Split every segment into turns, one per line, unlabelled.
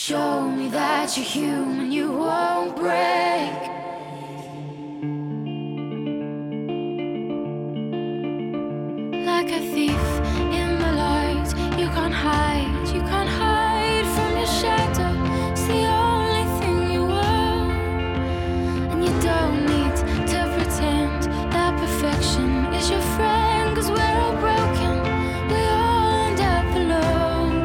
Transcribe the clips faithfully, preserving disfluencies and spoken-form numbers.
Show me that you're human, you won't break. Like a thief in the light, you can't hide, you can't hide from your shadow. It's the only thing you want, and you don't need to pretend that perfection is your friend, 'cause we're all broken, we all end up alone.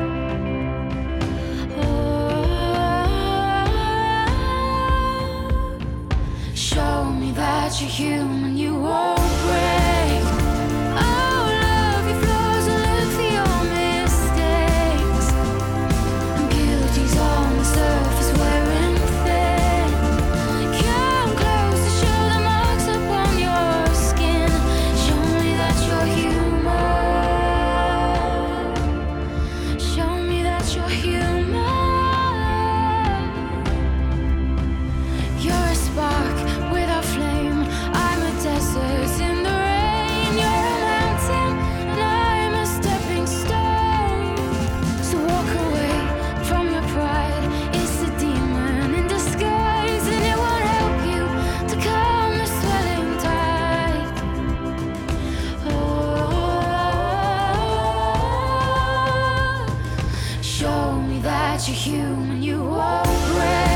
Oh, show me that you're human, you won't break. Oh, love your flaws and look for your mistakes, and beauty's on the surface wearing thin. Come close to show the marks upon your skin. Show me that you're human. Show me that you're human. You're a spark without flame, I'm a desert in the rain. You're a mountain and I'm a stepping stone. So walk away from your pride, it's a demon in disguise, and it won't help you to calm the swelling tide. Oh, show me that you're human, you won't break.